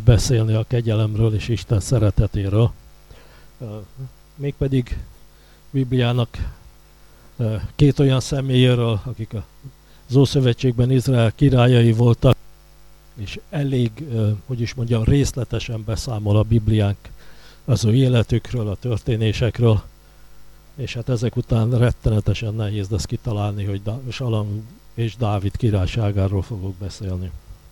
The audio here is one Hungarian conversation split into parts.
beszélni a kegyelemről és Isten szeretetéről. Mégpedig Bibliának két olyan személyéről, akik az Ószövetségben Izrael királyai voltak, és elég, hogy is mondjam, részletesen beszámol a Bibliánk az ő életükről, a történésekről, és hát ezek után rettenetesen nehéz lesz kitalálni, hogy Salamon és Dávid királyságáról fogok beszélni.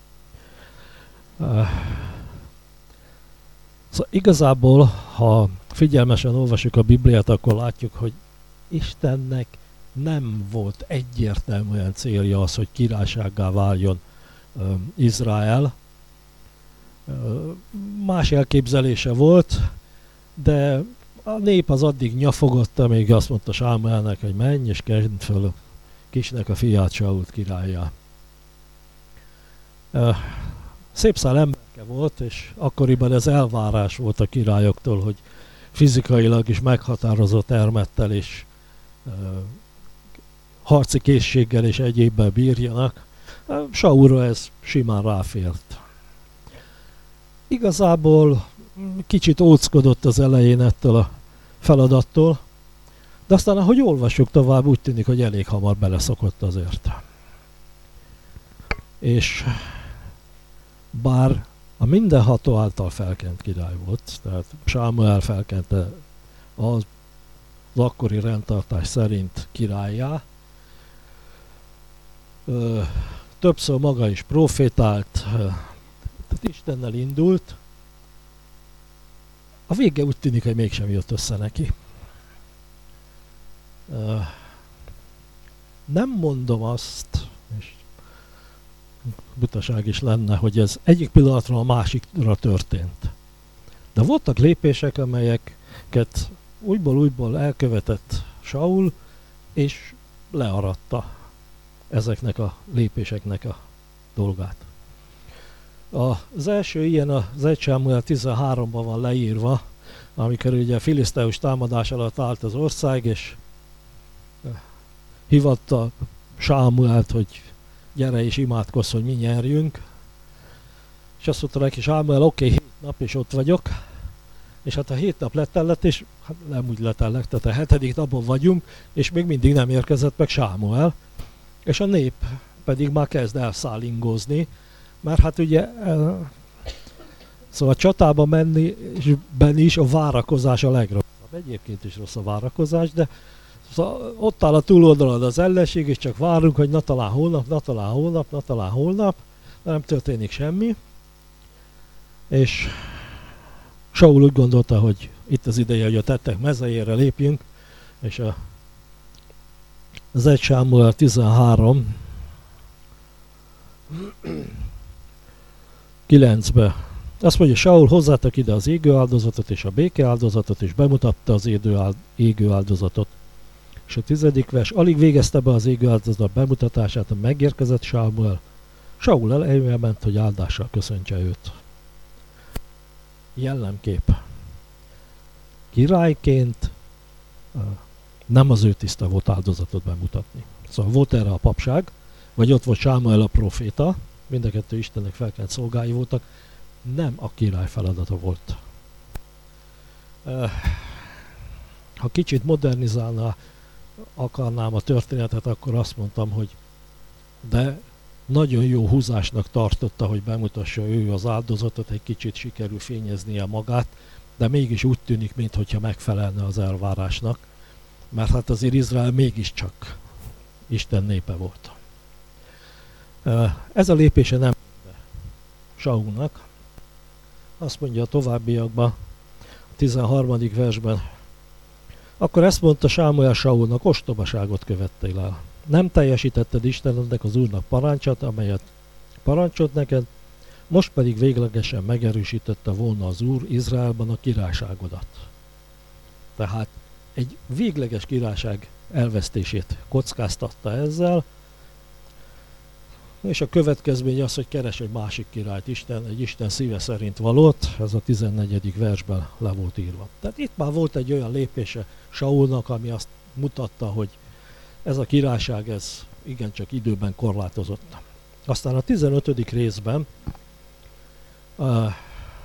Szóval igazából, ha figyelmesen olvasjuk a Bibliát, akkor látjuk, hogy Istennek nem volt egyértelműen célja az, hogy királysággá váljon Izrael. Más elképzelése volt, de a nép az addig nyafogott, amíg azt mondta Sámuelnek, hogy menj és kend föl Kisnek a fiát, Sault királlyá. Szép szál emberke volt, és akkoriban ez elvárás volt a királyoktól, hogy fizikailag is meghatározott ermettel és harci készséggel és egyébben bírjanak. Saulra ez simán ráfért. Igazából kicsit óckodott az elején ettől a feladattól, de aztán, ahogy olvassuk tovább, úgy tűnik, hogy elég hamar beleszokott azért. És bár a mindenható által felkent király volt, tehát Sámuel felkente az akkori rendtartás szerint királlyá, többször maga is profétált, tehát Istennel indult, a vége úgy tűnik, hogy mégsem jött össze neki. Nem mondom azt, és butaság is lenne, hogy ez egyik pillanatról a másikra történt. De voltak lépések, amelyeket újból elkövetett Saul, és learatta ezeknek a lépéseknek a dolgát. Az első ilyen az 1 Sámuel 13-ban van leírva, amikor ugye a filiszteus támadás alatt állt az ország, és hívatta Sámuelt, hogy gyere és imádkozz, hogy mi nyerjünk. És azt mondta neki Sámuel, oké, 7 nap, és ott vagyok. És hát a 7 nap letellett, és hát nem úgy letellek, tehát a 7. napon vagyunk, és még mindig nem érkezett meg Sámuel. És a nép pedig már kezd elszállingózni, mert hát ugye szóval a csatába menni is a várakozás a legrosszabb. Egyébként is rossz a várakozás, de szóval ott áll a túloldalon az ellenség, és csak várunk, hogy na talán holnap, de nem történik semmi. És Saul úgy gondolta, hogy itt az ideje, hogy a tettek mezejére lépjünk, és az 1 Sámuel 13 9-be. Azt mondja, Saul hozzátok ide az égő áldozatot és a béke áldozatot, és bemutatta az égő áldozatot. És a 10. vers, alig végezte be az égő áldozat bemutatását, megérkezett Sámuel. Saul elment, hogy áldással köszöntse őt. Jellemkép. Királyként nem az ő tiszta volt áldozatot bemutatni. Szóval volt erre a papság, vagy ott volt Sámuel a proféta, mind a kettő Istennek felkent szolgái voltak, nem a király feladata volt. Ha kicsit modernizálna akarnám a történetet, akkor azt mondtam, hogy de nagyon jó húzásnak tartotta, hogy bemutassa ő az áldozatot, egy kicsit sikerül fényeznie magát, de mégis úgy tűnik, mintha megfelelne az elvárásnak, mert hát azért Izrael mégiscsak Isten népe volt. Ez a lépése nem Saulnak. Azt mondja a továbbiakban, a 13. versben, akkor ezt mondta Sámuel Saulnak, ostobaságot követtél el. Nem teljesítetted Istenednek az Úrnak parancsát, amelyet parancsolt neked, most pedig véglegesen megerősítette volna az Úr Izraelban a királyságodat. Tehát egy végleges királyság elvesztését kockáztatta ezzel, és a következmény az, hogy keres egy másik királyt, egy Isten szíve szerint valót, ez a 14. versben le volt írva. Tehát itt már volt egy olyan lépése Saulnak, ami azt mutatta, hogy ez a királyság, ez igencsak időben korlátozott. Aztán a 15. részben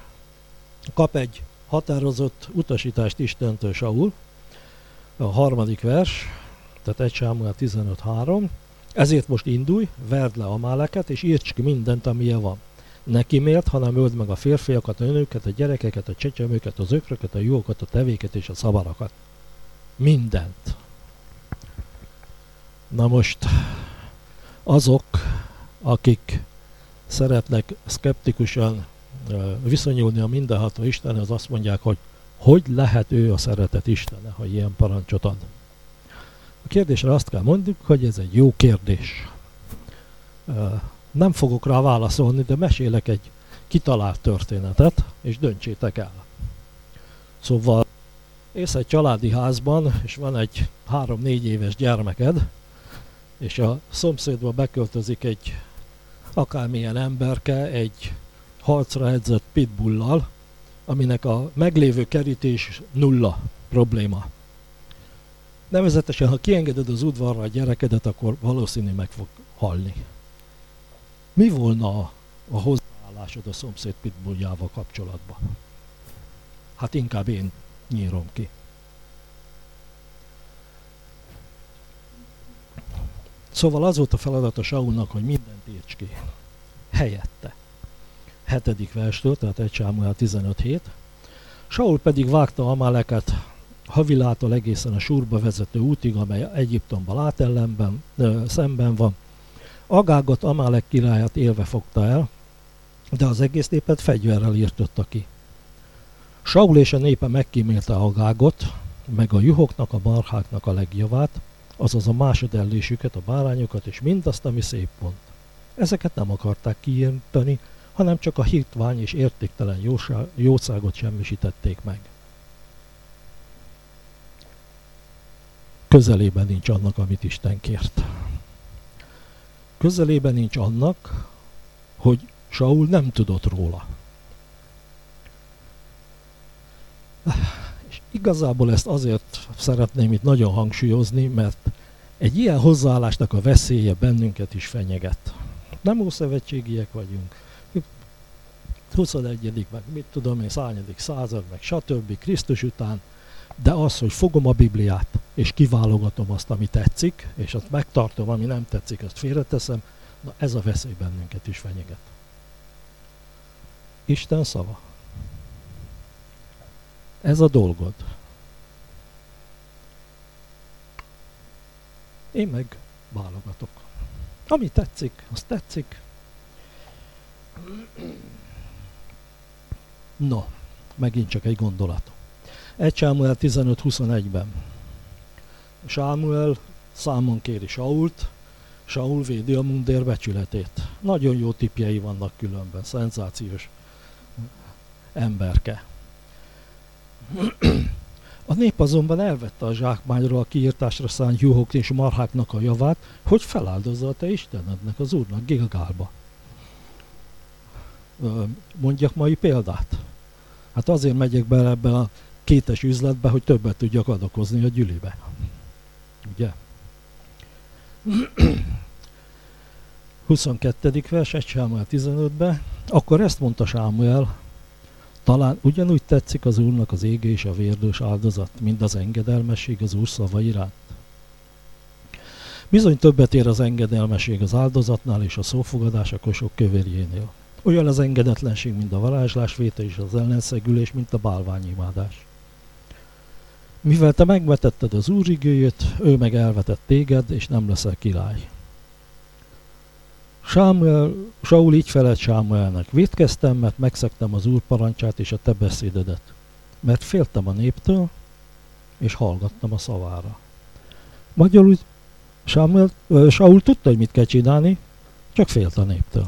Kap egy határozott utasítást Istentől Saul, a 3. vers, tehát 1 Sámuel 15:3. Ezért most indulj, verd le Amáleket, és írts ki mindent, amilyen van. Ne kiméld, hanem öld meg a férfiakat, a nőket, a gyerekeket, a csecsemőket, az ökröket, a juhokat, a tevéket és a szavarakat. Mindent. Na most azok, akik szeretnek szkeptikusan viszonyulni a mindenható Istenhez, azt mondják, hogy lehet ő a szeretet Istene, ha ilyen parancsot ad. A kérdésre azt kell mondjuk, hogy ez egy jó kérdés. Nem fogok rá válaszolni, de mesélek egy kitalált történetet, és döntsétek el. Szóval élsz egy családi házban, és van egy 3-4 éves gyermeked, és a szomszédba beköltözik egy akármilyen emberke egy harcra edzett pitbullal, aminek a meglévő kerítés nulla probléma. Nevezetesen, ha kiengeded az udvarra a gyerekedet, akkor valószínű meg fog halni. Mi volna a hozzáállásod a szomszéd pitbulljával kapcsolatban? Hát inkább én nyírom ki. Szóval az volt a feladata Saulnak, hogy mindent írts ki. Helyette. 7. verstől, tehát 1 Sámuel 15:7. Saul pedig vágta Amáleket Havilától egészen a Súrba vezető útig, amely Egyiptomban látellenben szemben van. Agágot, Amálek királyát élve fogta el, de az egész népet fegyverrel írtotta ki. Saul és a népe megkímélte Agágot, meg a juhoknak, a marháknak a legjavát, azaz a másodellésüket, a bárányokat és mindazt, ami szép volt. Ezeket nem akarták kiírtani, hanem csak a hitvány és értéktelen jószágot semmisítették meg. Közelében nincs annak, amit Isten kért. Közelében nincs annak, hogy Saul nem tudott róla. És igazából ezt azért szeretném itt nagyon hangsúlyozni, mert egy ilyen hozzáállásnak a veszélye bennünket is fenyeget. Nem ószövetségiek vagyunk, 21. meg mit tudom én, 100. század, meg stb. Krisztus után, de az, hogy fogom a Bibliát, és kiválogatom azt, ami tetszik, és azt megtartom, ami nem tetszik, azt félreteszem, na ez a veszély bennünket is fenyeget. Isten szava. Ez a dolgod. Én meg válogatok. Ami tetszik, az tetszik. No, megint csak egy gondolat. 1 Sámuel 15:21-ben. Sámuel számon kéri Sault, Saul védi a mundér becsületét. Nagyon jó tippjei vannak különben, szenzációs emberke. A nép azonban elvette a zsákmányról a kiirtásra szánt juhok és marháknak a javát, hogy feláldozza a te Istenednek, az Úrnak Gilgálba. Mondjak mai példát? Hát azért megyek bele ebbe a kétes üzletbe, hogy többet tudjak adakozni a gyülibe. Ugye? 22. vers, 1 Sámuel 15-ben. Akkor ezt mondta Sámuel, talán ugyanúgy tetszik az Úrnak az égő és a vérdős áldozat, mint az engedelmesség az Úr szava iránt. Bizony többet ér az engedelmesség az áldozatnál és a szófogadás a kosok kövérjénél. Olyan az engedetlenség, mint a varázslásvétel és az ellenszegülés, mint a bálványimádás. Mivel te megvetetted az Úr igéjét, ő meg elvetett téged, és nem leszel király. Saul így felelt Sámuelnek, vétkeztem, mert megszegtem az Úr parancsát és a te beszédedet, mert féltem a néptől, és hallgattam a szavára. Magyarul Saul tudta, hogy mit kell csinálni, csak félt a néptől.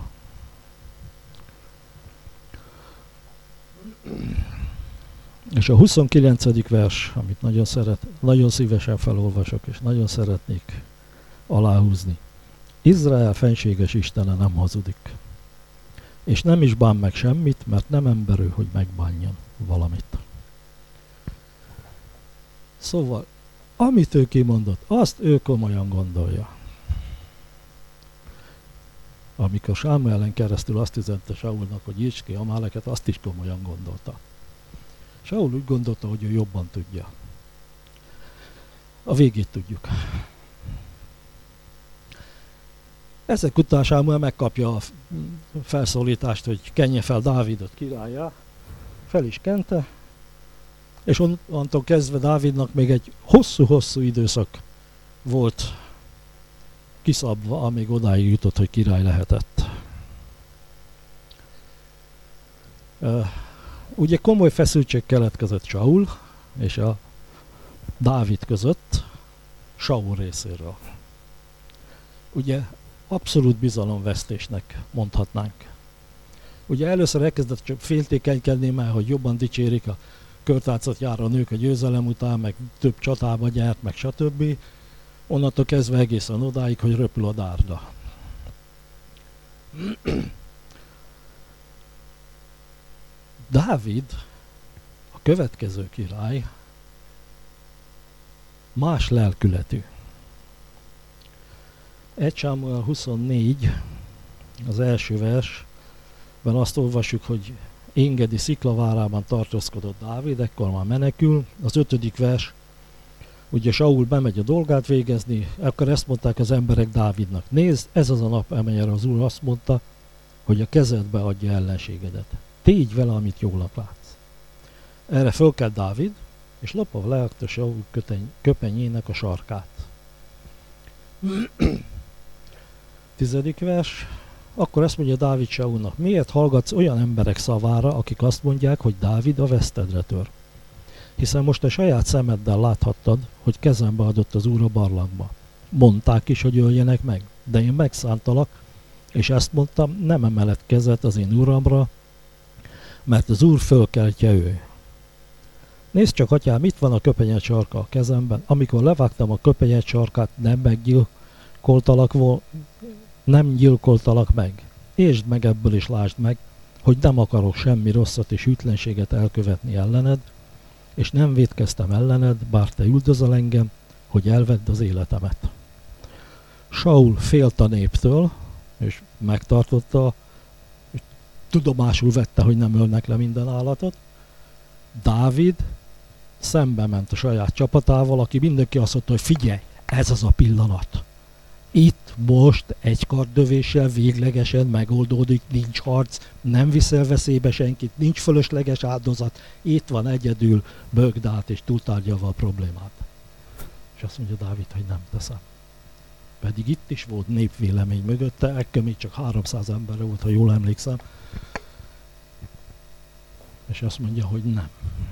És a 29. vers, amit nagyon szívesen felolvasok, és nagyon szeretnék aláhúzni. Izrael fenséges Istene nem hazudik. És nem is bán meg semmit, mert nem emberő, hogy megbánjon valamit. Szóval, amit ő kimondott, azt ő komolyan gondolja. Amikor Sámuelen keresztül azt üzente Saulnak, hogy írts ki Amáleket, azt is komolyan gondolta. Saul úgy gondolta, hogy ő jobban tudja. A végét tudjuk. Ezek után Sámuel megkapja a felszólítást, hogy kenje fel Dávidot királlyá. Fel is kente, és onnantól kezdve Dávidnak még egy hosszú-hosszú időszak volt kiszabva, amíg odáig jutott, hogy király lehetett. Ugye komoly feszültség keletkezett Saul és a Dávid között, Saul részéről. Ugye abszolút bizalomvesztésnek mondhatnánk. Ugye először elkezdett csak féltékenykedni, mert hogy jobban dicsérik a körtáncot járó nők a győzelem után, meg több csatába gyárt, meg stb. Onnantól kezdve egészen odáig, hogy röpül a dárda. Dávid, a következő király, más lelkületű. 1 Sámuel 24, az első versben azt olvassuk, hogy Engedi sziklavárában tartózkodott Dávid, ekkor már menekül. Az 5. vers, ugye Saul bemegy a dolgát végezni, akkor ezt mondták az emberek Dávidnak: nézd, ez az a nap, amelyre az Úr azt mondta, hogy a kezedbe adja ellenségedet. Tégy vele, amit jólnak látsz. Erre fölkelt Dávid, és lopva leakta Saul köpenyének a sarkát. 10. vers. Akkor ezt mondja Dávid Saulnak: miért hallgatsz olyan emberek szavára, akik azt mondják, hogy Dávid a vesztedre tör? Hiszen most a saját szemeddel láthattad, hogy kezembe adott az Úr a barlangba. Mondták is, hogy öljenek meg, de én megszántalak, és ezt mondtam: nem emeled kezet az én uramra, mert az Úr fölkeltje ő. Nézd csak, atyám, itt van a köpenyed sarka a kezemben. Amikor levágtam a köpenyed sarkát, nem gyilkoltalak meg. Értsd meg ebből és lásd meg, hogy nem akarok semmi rosszat és hűtlenséget elkövetni ellened, és nem vétkeztem ellened, bár te üldözöl engem, hogy elvedd az életemet. Saul félt a néptől, és megtartotta, és tudomásul vette, hogy nem ölnek le minden állatot. Dávid szembe ment a saját csapatával, aki mindenki azt mondta, hogy figyelj, ez az a pillanat. Itt most egy karddövéssel véglegesen megoldódik, nincs harc, nem viszel veszélybe senkit, nincs fölösleges áldozat, itt van egyedül, bögd át és túltárgyalva a problémát. És azt mondja Dávid, hogy nem teszem. Pedig itt is volt népvélemény mögötte, ekkor még csak 300 ember volt, ha jól emlékszem. És azt mondja, hogy nem.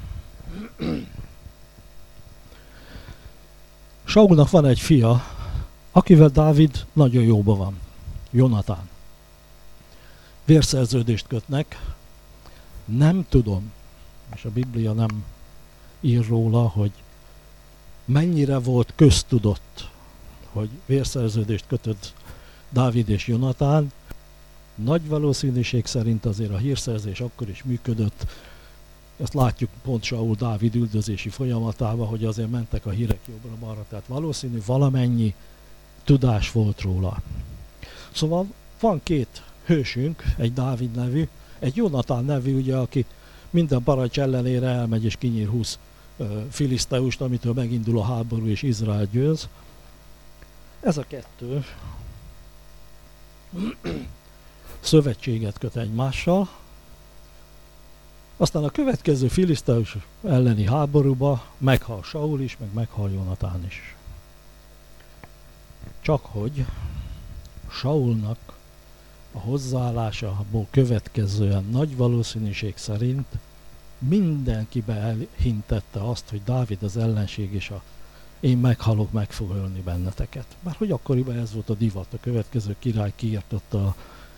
Saulnak van egy fia, akivel Dávid nagyon jóban van, Jonatán. Vérszerződést kötnek, nem tudom, és a Biblia nem ír róla, hogy mennyire volt köztudott, hogy vérszerződést kötött Dávid és Jonatán. Nagy valószínűség szerint azért a hírszerzés akkor is működött. Ezt látjuk pont Saul Dávid üldözési folyamatában, hogy azért mentek a hírek jobbra-balra, tehát valószínű valamennyi tudás volt róla. Szóval van két hősünk, egy Dávid nevű, egy Jonatán nevű, ugye, aki minden parancs ellenére elmegy és kinyír 20 filiszteust, amitől megindul a háború és Izrael győz. Ez a kettő szövetséget köt egymással. Aztán a következő filiszteus elleni háborúba meghal Saul is, meg meghal Jonatán is. Csak hogy Saulnak a hozzáállásából következően nagy valószínűség szerint mindenkibe elhintette azt, hogy Dávid az ellenség, és én meghalok, meg fog ölni benneteket. Mert hogy akkoriban ez volt a divat, a következő király kiirtotta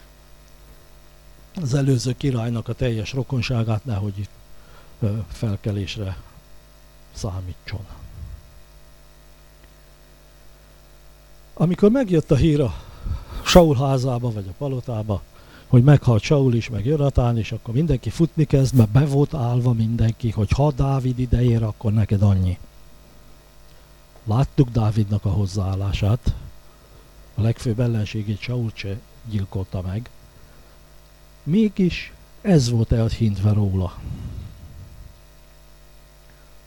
az előző királynak a teljes rokonságát, nehogy itt felkelésre számítson. Amikor megjött a hír a Saul házába, vagy a palotába, hogy meghalt Saul is, meg Jonatán is, akkor mindenki futni kezd, mert be volt állva mindenki, hogy ha Dávid ideér, akkor neked annyi. Láttuk Dávidnak a hozzáállását, a legfőbb ellenségét Sault se gyilkolta meg, mégis ez volt elhintve róla.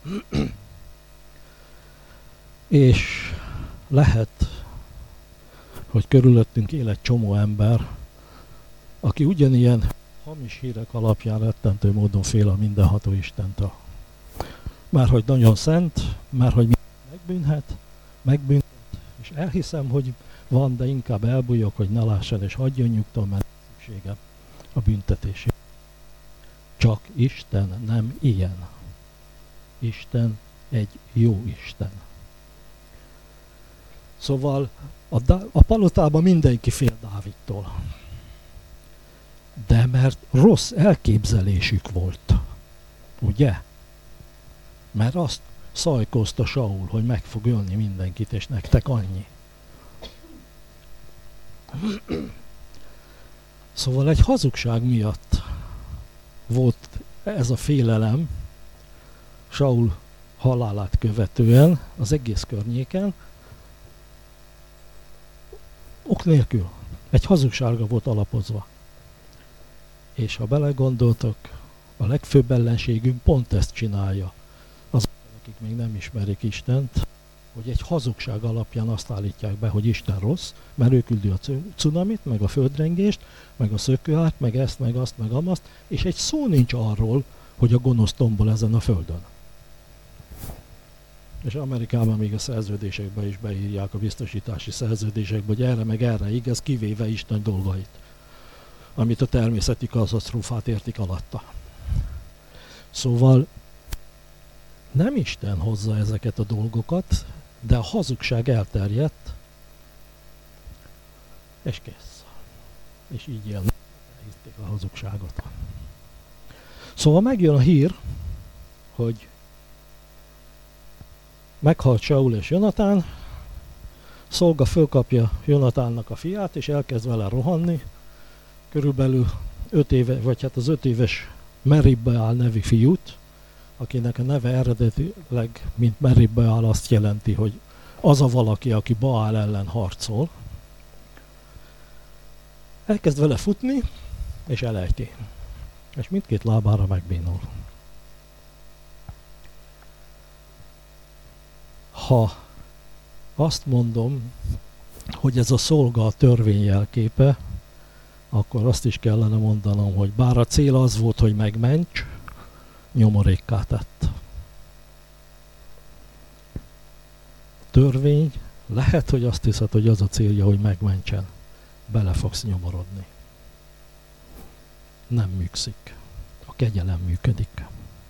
És lehet, hogy körülöttünk él egy csomó ember, aki ugyanilyen hamis hírek alapján rettentő módon fél a mindenható Istentől. Már hogy nagyon szent, már hogy megbűnhet, és elhiszem, hogy van, de inkább elbújok, hogy ne lássan, és hagyjon nyugton, mert szüksége a büntetésére. Csak Isten nem ilyen. Isten egy jó Isten. Szóval a palotában mindenki fél Dávidtól. De mert rossz elképzelésük volt. Ugye? Mert azt szajkozta Saul, hogy meg fog ölni mindenkit, és nektek annyi. Szóval egy hazugság miatt volt ez a félelem Saul halálát követően az egész környéken, ok nélkül. Egy hazugságra volt alapozva. És ha belegondoltok, a legfőbb ellenségünk pont ezt csinálja. Azok, akik még nem ismerik Istent, hogy egy hazugság alapján azt állítják be, hogy Isten rossz, mert ő küldi a cunamit, meg a földrengést, meg a szökőárt, meg ezt, meg azt, meg amazt, és egy szó nincs arról, hogy a gonosz tombol ezen a földön. És Amerikában még a szerződésekben is beírják, a biztosítási szerződésekben, hogy erre meg erre igaz, kivéve Isten dolgait, amit a természeti katasztrófát értik alatta. Szóval nem Isten hozza ezeket a dolgokat, de a hazugság elterjedt, és kész. És így élnek, elhitték a hazugságot. Szóval megjön a hír, hogy meghalt Saul és Jonatán, szolga fölkapja Jonatánnak a fiát, és elkezd vele rohanni. Körülbelül 5 éve, vagy hát az 5 éves Merib-Beál nevű fiút, akinek a neve eredetileg, mint Merib-Beál azt jelenti, hogy az a valaki, aki Baál ellen harcol. Elkezd vele futni, és elejti. És mindkét lábára megbénul. Ha azt mondom, hogy ez a szolga a törvény jelképe, akkor azt is kellene mondanom, hogy bár a cél az volt, hogy megments, nyomorékká tett. Törvény, lehet, hogy azt hiszed, hogy az a célja, hogy megmentsen. Bele fogsz nyomorodni. Nem működik. A kegyelem működik.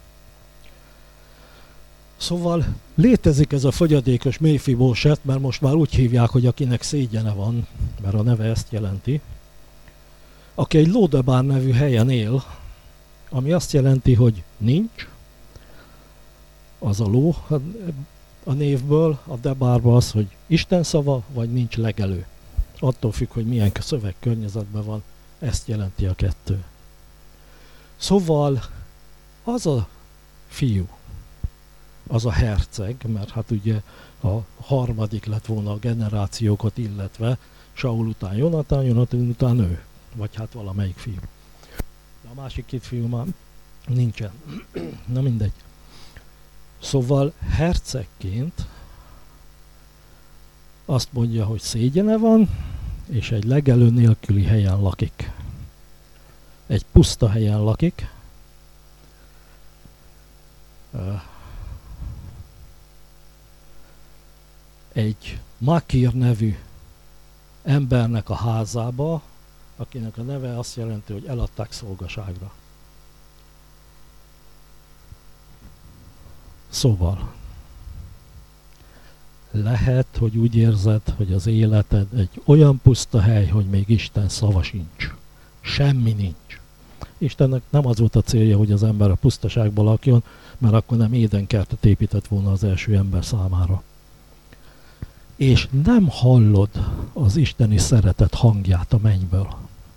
Szóval létezik ez a fogyadékos Méfibóset, mert most már úgy hívják, hogy akinek szégyene van, mert a neve ezt jelenti, aki egy Lódebár nevű helyen él, ami azt jelenti, hogy nincs, az a ló a névből, a Debárban az, hogy Isten szava, vagy nincs legelő. Attól függ, hogy milyen szövegkörnyezetben van, ezt jelenti a kettő. Szóval az a fiú, az a herceg, mert hát ugye a harmadik lett volna a generációkat illetve, Saul után Jonatán, Jonatán után ő, vagy hát valamelyik fiú. De a másik 2 fiú már nincsen. Na mindegy. Szóval hercegként azt mondja, hogy szégyene van, és egy legelő nélküli helyen lakik. Egy puszta helyen lakik. Egy Makír nevű embernek a házába, akinek a neve azt jelenti, hogy eladták szolgaságra. Szóval lehet, hogy úgy érzed, hogy az életed egy olyan puszta hely, hogy még Isten szava sincs. Semmi nincs. Istennek nem az volt a célja, hogy az ember a pusztaságban lakjon, mert akkor nem édenkertet épített volna az első ember számára. És nem hallod az isteni szeretet hangját a mennyből.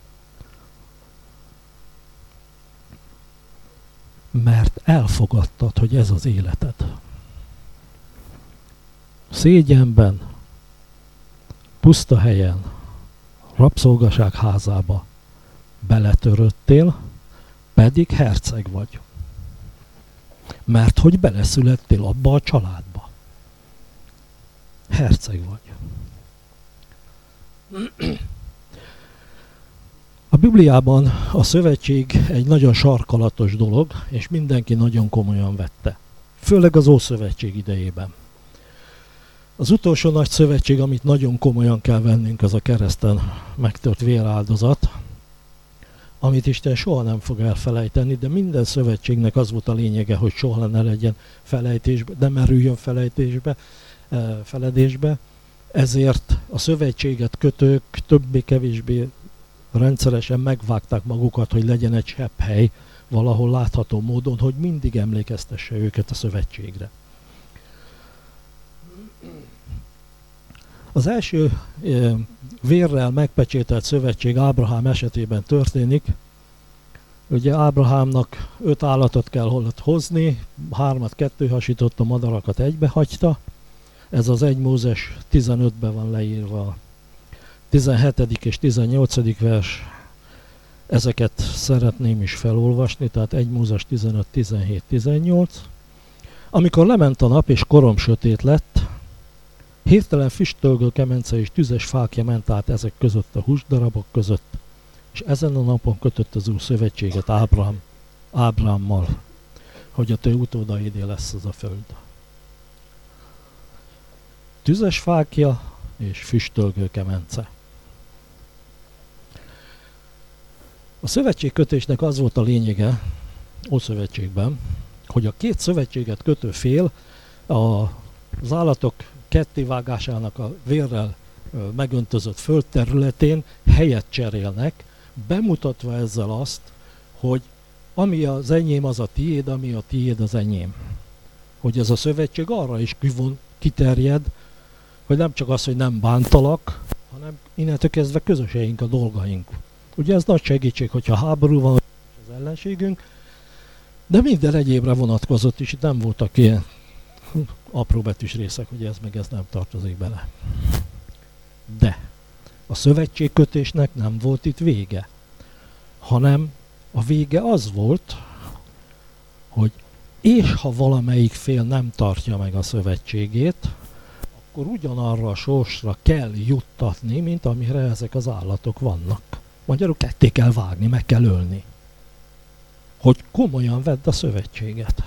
Mert elfogadtad, hogy ez az életed. Szégyenben, puszta helyen, rabszolgaság házába beletöröttél, pedig herceg vagy. Mert hogy beleszülettél abba a családba. Herceg vagy. A Bibliában a szövetség egy nagyon sarkalatos dolog, és mindenki nagyon komolyan vette. Főleg az Ószövetség idejében. Az utolsó nagy szövetség, amit nagyon komolyan kell vennünk, az a kereszten megtört véráldozat, amit Isten soha nem fog elfelejteni, de minden szövetségnek az volt a lényege, hogy soha ne legyen felejtésbe, ne merüljön feledésbe. Ezért a szövetséget kötők többé-kevésbé rendszeresen megvágták magukat, hogy legyen egy sepphely valahol látható módon, hogy mindig emlékeztesse őket a szövetségre. Az első vérrel megpecsételt szövetség Ábrahám esetében történik. Ugye Ábrahámnak 5 állatot kell hozni, 3-at kettéhasította, madarakat egybehagyta. Ez az 1 Mózes 15-ben van leírva. A 17. és 18. vers, ezeket szeretném is felolvasni, tehát 1 Mózes 15, 17, 18. Amikor lement a nap és korom sötét lett, hirtelen füstölgő kemence és tüzes fákja ment át ezek között a húsdarabok között, és ezen a napon kötött az Úr szövetséget Ábrahámmal, hogy a te utódaidé lesz az a föld. Tüzes fákja és füstölgő kemence. A szövetségkötésnek az volt a lényege Ószövetségben, hogy a két szövetséget kötő fél az állatok kettévágásának a vérrel megöntözött földterületén helyet cserélnek, bemutatva ezzel azt, hogy ami az enyém, az a tiéd, ami a tiéd, az enyém. Hogy ez a szövetség arra is kiterjed, hogy nem csak az, hogy nem bántalak, hanem innentől kezdve közöseink a dolgaink. Ugye ez nagy segítség, hogyha háború van az ellenségünk, de minden egyébre vonatkozott is, itt nem voltak ilyen apróbetűs részek, hogy ez meg ez nem tartozik bele. De a szövetségkötésnek nem volt itt vége, hanem a vége az volt, hogy és ha valamelyik fél nem tartja meg a szövetségét, akkor ugyanarra a sorsra kell juttatni, mint amire ezek az állatok vannak. Magyarul ketté kell vágni, meg kell ölni. Hogy komolyan vedd a szövetséget.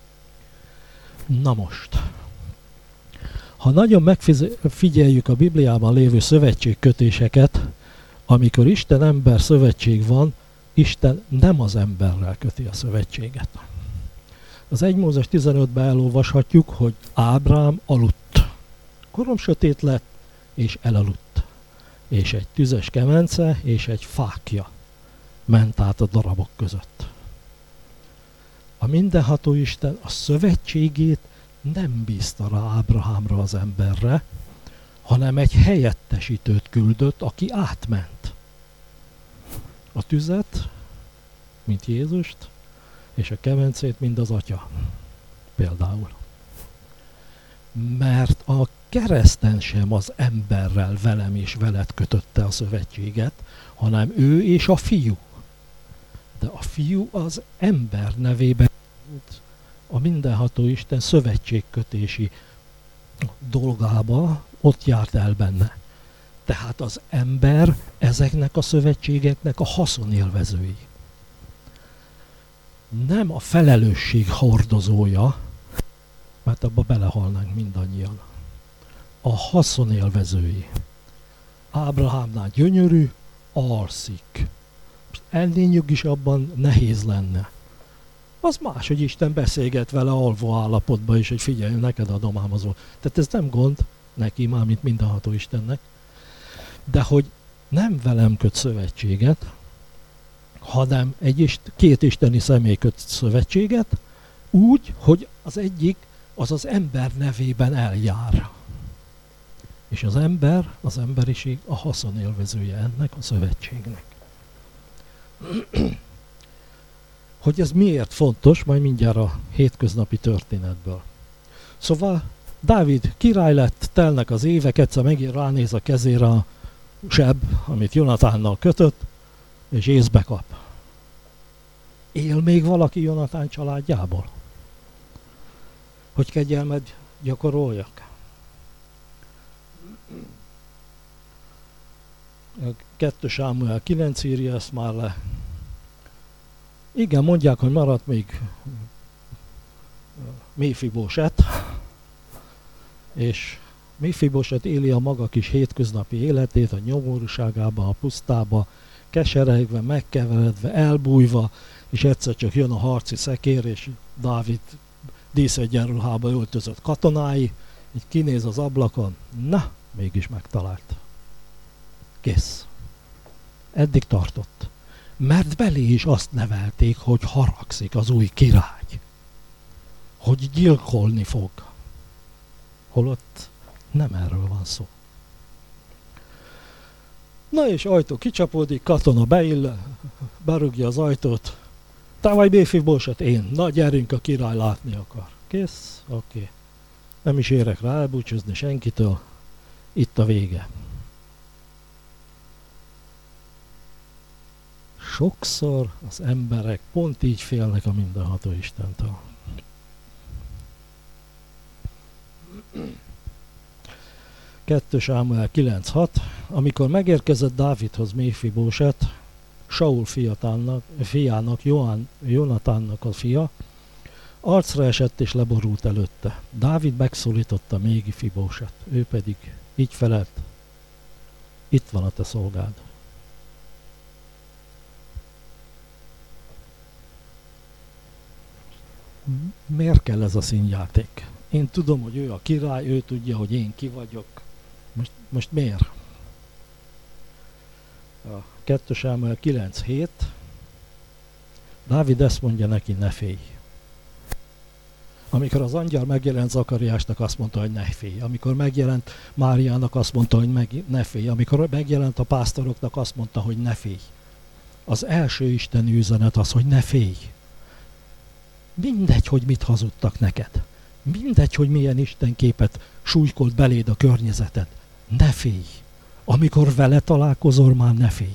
Na most, ha nagyon megfigyeljük a Bibliában lévő szövetségkötéseket, amikor Isten-ember szövetség van, Isten nem az emberrel köti a szövetséget. Az 1 Mózes 15-ben elolvashatjuk, hogy Ábrám aludt. Korom sötét lett, és elaludt. És egy tüzes kemence, és egy fákja ment át a darabok között. A mindenható Isten a szövetségét nem bízta rá Ábrahámra, az emberre, hanem egy helyettesítőt küldött, aki átment. A tüzet, mint Jézust, és a kemencét, mint az Atya. Például. Mert a kereszten sem az emberrel, velem és veled kötötte a szövetséget, hanem ő és a fiú. De a fiú az ember nevében a mindenható Isten szövetségkötési dolgába ott járt el benne. Tehát az ember ezeknek a szövetségeknek a haszonélvezői. Nem a felelősség hordozója, mert abba belehalnánk mindannyian. A haszonélvezői. Ábrahámnál gyönyörű, alszik. Ellényük is abban nehéz lenne. Az más, hogy Isten beszélget vele alvó állapotban is, hogy figyelj, neked adom ám az volt. Tehát ez nem gond neki, mármint mindenható Istennek, de hogy nem velem köt szövetséget, hanem két isteni személy köt szövetséget, úgy, hogy az egyik az az ember nevében eljár. És az ember, az emberiség a haszonélvezője ennek a szövetségnek. Hogy ez miért fontos, majd mindjárt a hétköznapi történetből. Szóval Dávid király lett, telnek az évek, egyszer megint ránéz a kezére a seb, amit Jonatánnal kötött, és észbe kap. Él még valaki Jonatán családjából? hogy kegyelmet gyakoroljak. 2 Sámuel 9 írja ezt már le. Igen, mondják, hogy maradt még Méfiboset, és Méfiboset éli a maga kis hétköznapi életét a nyomorúságában, a pusztába, keseregve, megkeveredve, elbújva, és egyszer csak jön a harci szekér, és Dávid díszegyenruhába öltözött katonái, így kinéz az ablakon, na, mégis megtalált. Kész. Eddig tartott. Mert belé is azt nevelték, hogy haragszik az új király. Hogy gyilkolni fog. Holott nem erről van szó. Na és ajtó kicsapódik, katona berúgja az ajtót. Te vagy Méfiboset? Én. Na gyerünk, a király látni akar. Kész? Oké. Nem is érek rá elbúcsúzni senkitől. Itt a vége. Sokszor az emberek pont így félnek a mindenható Istentől. Kettő Sámuel 9.6. Amikor megérkezett Dávidhoz Méfiboset, Saul fiának, Jonatánnak a fia, arcra esett és leborult előtte. Dávid megszólította Méfiboset, ő pedig így felelt: itt van a te szolgád. Miért kell ez a színjáték? Én tudom, hogy ő a király, ő tudja, hogy én ki vagyok. Most miért? A 2 Sámuel 9.7. Dávid ezt mondja neki: ne félj. Amikor az angyal megjelent Zakariásnak, azt mondta, hogy ne félj. Amikor megjelent Máriának, azt mondta, hogy ne félj. Amikor megjelent a pásztoroknak, azt mondta, hogy ne félj. Az első isteni üzenet az, hogy ne félj. Mindegy, hogy mit hazudtak neked. Mindegy, hogy milyen istenképet súlykolt beléd a környezeted. Ne félj. Amikor vele találkozol, már ne félj.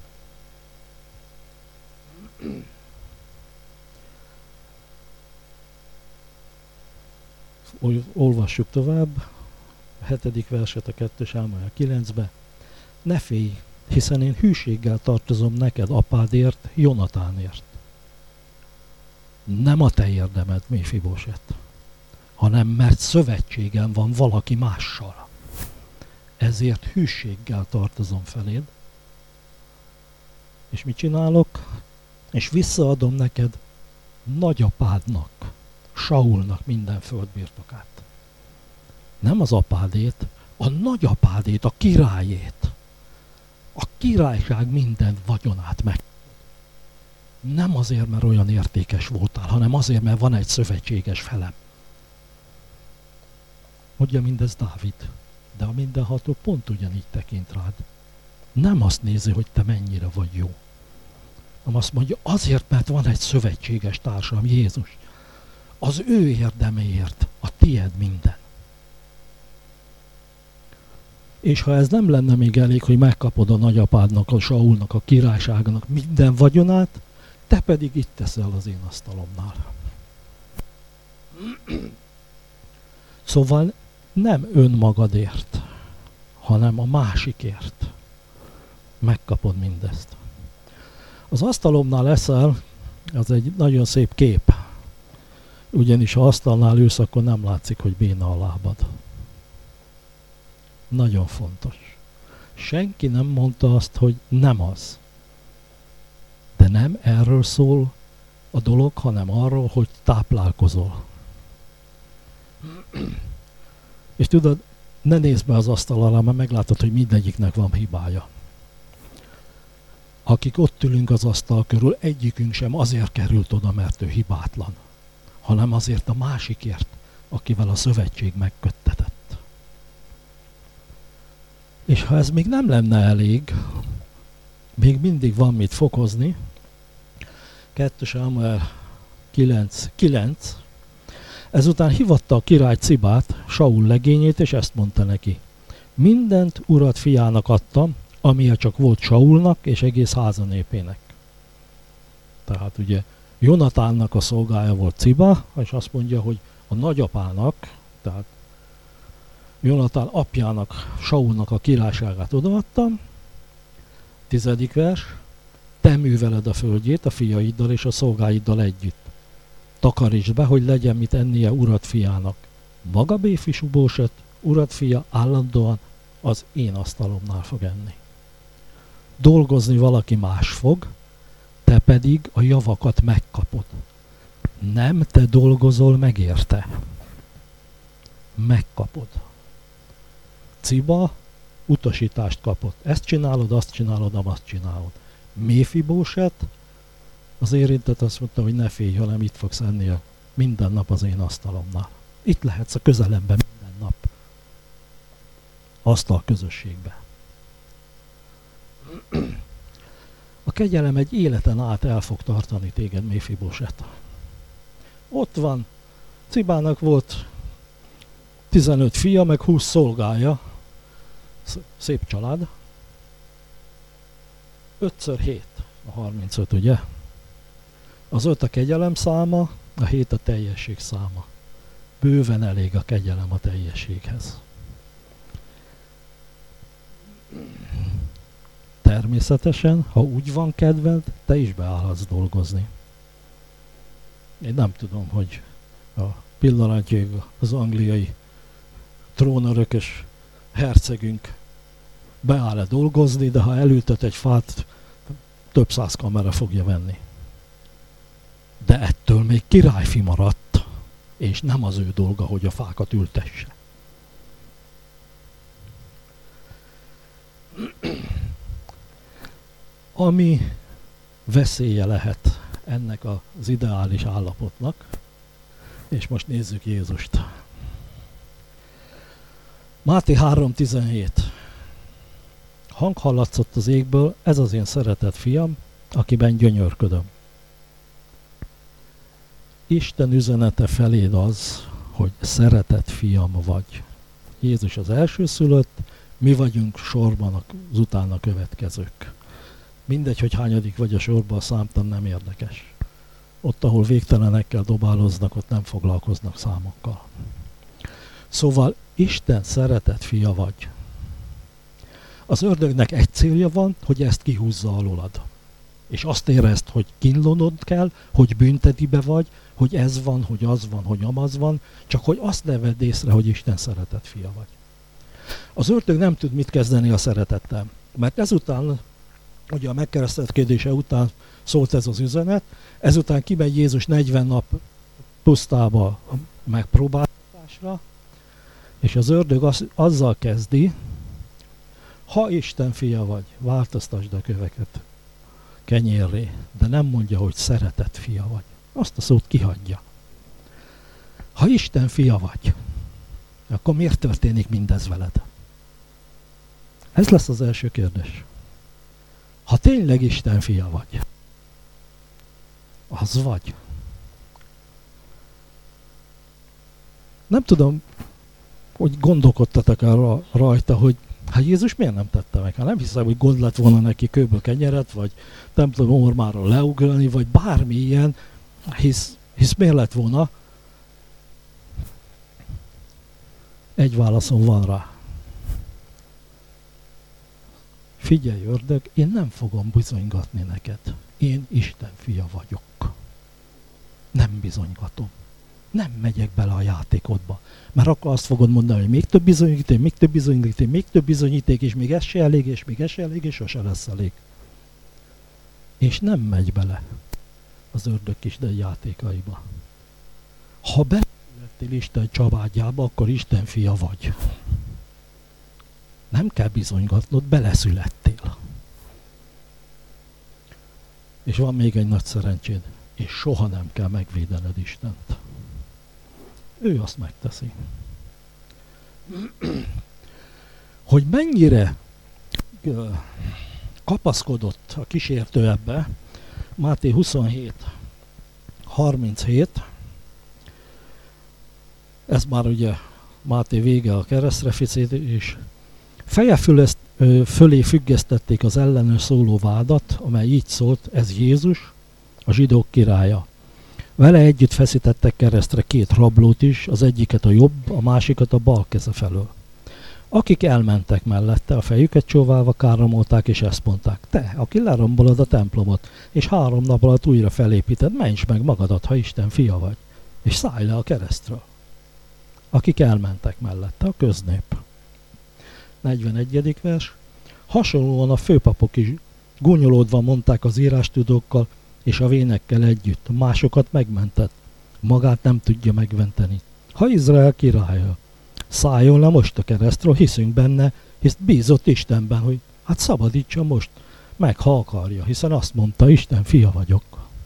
Olvassuk tovább. A 7. verset a 2 Sámuel 9-be. Ne félj, hiszen én hűséggel tartozom neked apádért, Jonatánért. Nem a te érdemed, Méfiboset, hanem mert szövetségem van valaki mással. Ezért hűséggel tartozom feléd. És mit csinálok? És visszaadom neked nagyapádnak, Saulnak minden földbirtokát. Nem az apádét, a nagyapádét, a királyét. A királyság minden vagyonát meg. Nem azért, mert olyan értékes voltál, hanem azért, mert van egy szövetséges felem. Mondja mindez Dávid, de a mindenható pont ugyanígy tekint rád. Nem azt nézi, hogy te mennyire vagy jó, hanem azt mondja, azért, mert van egy szövetséges társam, Jézus. Az ő érdeméért a tied minden. És ha ez nem lenne még elég, hogy megkapod a nagyapádnak, a Saulnak, a királyságnak minden vagyonát, te pedig itt teszel az én asztalomnál. Szóval nem önmagadért, hanem a másikért megkapod mindezt. Az asztalomnál eszel, az egy nagyon szép kép. Ugyanis ha asztalnál ülsz, akkor nem látszik, hogy béna a lábad. Nagyon fontos. Senki nem mondta azt, hogy nem az. De nem erről szól a dolog, hanem arról, hogy táplálkozol. És tudod, ne nézd be az asztal alá, mert meglátod, hogy mindegyiknek van hibája. Akik ott ülünk az asztal körül, egyikünk sem azért került oda, mert ő hibátlan, hanem azért a másikért, akivel a szövetség megköttetett. És ha ez még nem lenne elég, még mindig van mit fokozni. 2 Sámuel 9. Ezután hivatta a király Cibát, Saul legényét, és ezt mondta neki: mindent urat fiának adtam, amilyen csak volt Saulnak és egész háza népének. Tehát ugye Jonatánnak a szolgája volt Ciba, és azt mondja, hogy a nagyapának, tehát Jonatán apjának, Saulnak a királyságát odaadtam. 10. vers. Te műveled a földjét a fiaiddal és a szolgáiddal együtt. Takarítsd be, hogy legyen mit ennie urad fiának. Maga Méfisebóset, urad fia állandóan az én asztalomnál fog enni. Dolgozni valaki más fog, te pedig a javakat megkapod. Nem te dolgozol meg érte. Megkapod. Ciba utasítást kapott. Ezt csinálod, azt csinálod, azt csinálod. Méfibóset, az érintett azt mondta, hogy ne félj, hanem itt fogsz enni minden nap az én asztalomnál. Itt lehetsz a közelemben minden nap. Asztal közösségben. A kegyelem egy életen át el fog tartani téged, Méfibóset. Ott van, Cibának volt 15 fia, meg 20 szolgája. Szép család. 5x7, a 35, ugye? Az 5 a kegyelem száma, a 7 a teljesség száma. Bőven elég a kegyelem a teljességhez. Természetesen, ha úgy van kedved, te is beállhatsz dolgozni. Én nem tudom, hogy a pillanatnyilag az angliai trónörökös hercegünk beáll-e dolgozni, de ha elültet egy fát, több száz kamera fogja venni. De ettől még királyfi maradt, és nem az ő dolga, hogy a fákat ültesse. Ami veszélye lehet ennek az ideális állapotnak, és most nézzük Jézust. Máté 3.17. Hang hallatszott az égből, ez az én szeretett fiam, akiben gyönyörködöm. Isten üzenete feléd az, hogy szeretett fiam vagy. Jézus az elsőszülött, mi vagyunk sorban az utána következők. Mindegy, hogy hányadik vagy a sorban, a számtan nem érdekes. Ott, ahol végtelenekkel dobáloznak, ott nem foglalkoznak számokkal. Szóval Isten szeretett fia vagy. Az ördögnek egy célja van, hogy ezt kihúzza alólad. És azt érezd, hogy kínlódnod kell, hogy bűntetibe vagy, hogy ez van, hogy az van, hogy amaz van, csak hogy azt ne vedd észre, hogy Isten szeretett fia vagy. Az ördög nem tud mit kezdeni a szeretettel, mert ezután, ugye a megkeresztelkedése után szólt ez az üzenet, ezután kimegy Jézus 40 nap pusztába a megpróbáltatásra, és az ördög azzal kezdi, ha Isten fia vagy, változtasd a köveket kenyérré, de nem mondja, hogy szeretett fia vagy. Azt a szót kihagyja. Ha Isten fia vagy, akkor miért történik mindez veled? Ez lesz az első kérdés. Ha tényleg Isten fia vagy, az vagy. Nem tudom, hogy gondolkodtatok el rajta, hogy hát Jézus miért nem tette meg? Hát nem hiszem, hogy gond lett volna neki kőből kenyeret, vagy nem tudom, ormáról leugrani, vagy bármi ilyen, hisz miért lett volna? Egy válaszom van rá. Figyelj, ördög, én nem fogom bizonygatni neked. Én Isten fia vagyok. Nem bizonygatom. Nem megyek bele a játékodba. Mert akkor azt fogod mondani, hogy még több bizonyíték, még több bizonyíték, még több bizonyíték, és még ez se elég, és még ez se elég, és sose lesz elég. És nem megy bele az ördög kis játékaiba. Ha beleszülettél Isten családjába, akkor Isten fia vagy. Nem kell bizonygatnod, beleszülettél. És van még egy nagy szerencséd, és soha nem kell megvédened Istent. Ő azt megteszi. Hogy mennyire kapaszkodott a kísértő ebbe, Máté 27.37, ez már ugye Máté vége a keresztre és feje fölé függesztették az ellenő szóló vádat, amely így szólt, ez Jézus, a zsidók királya. Vele együtt feszítettek keresztre 2 rablót is, az egyiket a jobb, a másikat a bal keze felől. Akik elmentek mellette, a fejüket csóválva káromolták, és ezt mondták: te, aki lerombolod a templomot, és 3 nap alatt újra felépíted, ments meg magadat, ha Isten fia vagy, és szállj le a keresztről. Akik elmentek mellette, a köznép. 41. vers. Hasonlóan a főpapok is gúnyolódva mondták az írástudókkal és a vénekkel együtt: másokat megmentett, magát nem tudja megmenteni. Ha Izrael királya, szálljon le most a keresztről, hiszünk benne, hisz bízott Istenben, hogy hát szabadítsa most meg, ha akarja, hiszen azt mondta: Isten fia vagyok.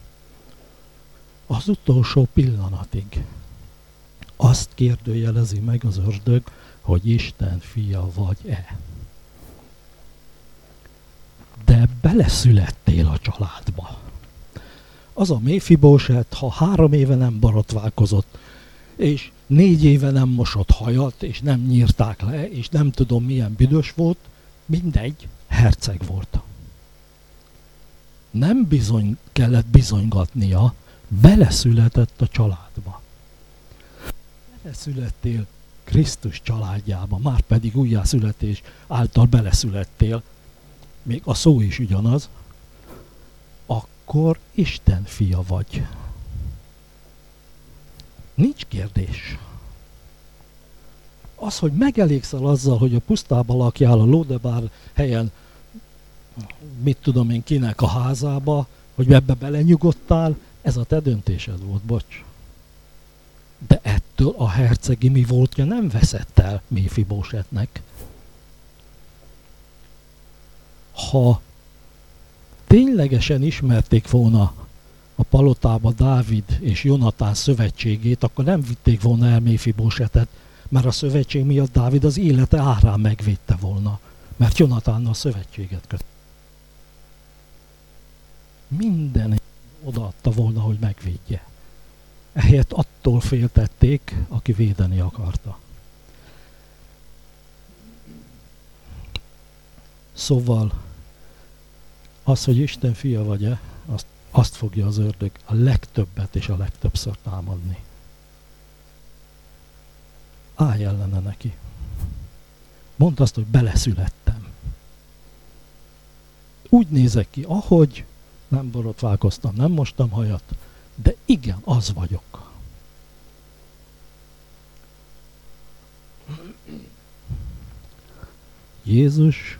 Az utolsó pillanatig azt kérdőjelezi meg az ördög, hogy Isten fia vagy-e. De beleszülettél a családba. Az a Méfibóset, ha 3 éve nem borotválkozott, és 4 éve nem mosott hajat, és nem nyírták le, és nem tudom milyen büdös volt, mindegy, herceg volt. Nem kellett bizonygatnia, beleszületett a családba. Beleszülettél Krisztus családjába, már pedig újjászületés által beleszülettél, még a szó is ugyanaz, akkor Isten fia vagy. Nincs kérdés. Az, hogy megelégszel azzal, hogy a pusztába lakjál a Lódebár helyen, mit tudom én kinek a házába, hogy ebbe belenyugodtál, ez a te döntésed volt, bocs. De ettől a hercegi mi voltja nem veszett el Méfibósetnek. Ha ténylegesen ismerték volna a palotába Dávid és Jonatán szövetségét, akkor nem vitték volna el Méfibósetet, mert a szövetség miatt Dávid az élete árán megvédte volna, mert Jonatánnal szövetséget kötött. Minden odaadta volna, hogy megvédje. Ehelyett attól féltették, aki védeni akarta. Szóval az, hogy Isten fia vagy-e, azt fogja az ördög a legtöbbet és a legtöbbször támadni. Állj ellene neki. Mondd azt, hogy beleszülettem. Úgy nézek ki, ahogy nem borotválkoztam, nem mostam hajat, de igen, az vagyok. Jézus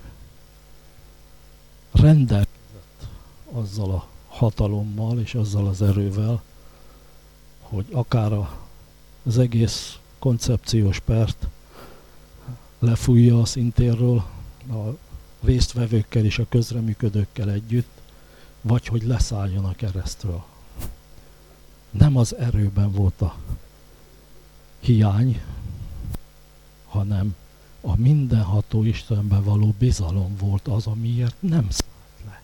rendelkezett azzal a hatalommal és azzal az erővel, hogy akár az egész koncepciós pert lefújja a szintérről a résztvevőkkel és a közreműködőkkel együtt, vagy hogy leszálljon a keresztről. Nem az erőben volt a hiány, hanem a mindenható Istenben való bizalom volt az, amiért nem szállt le.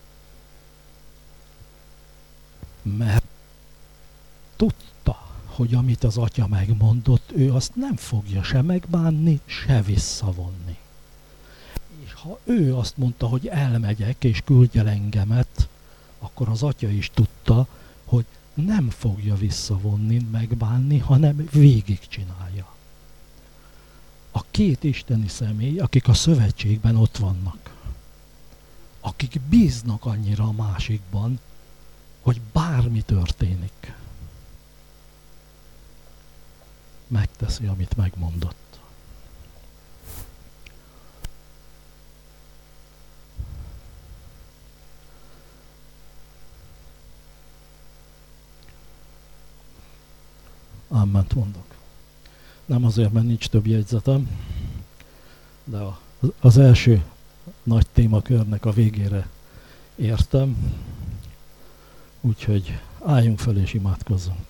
Mert tudta, hogy amit az atya megmondott, ő azt nem fogja se megbánni, se visszavonni. És ha ő azt mondta, hogy elmegyek és küldj el engemet, akkor az atya is tudta, hogy nem fogja visszavonni, megbánni, hanem végigcsinálja. A 2 isteni személy, akik a szövetségben ott vannak, akik bíznak annyira a másikban, hogy bármi történik, megteszi, amit megmondott. Áment mondok. Nem azért, mert nincs több jegyzetem, de az első nagy témakörnek a végére értem, úgyhogy álljunk fel és imádkozzunk.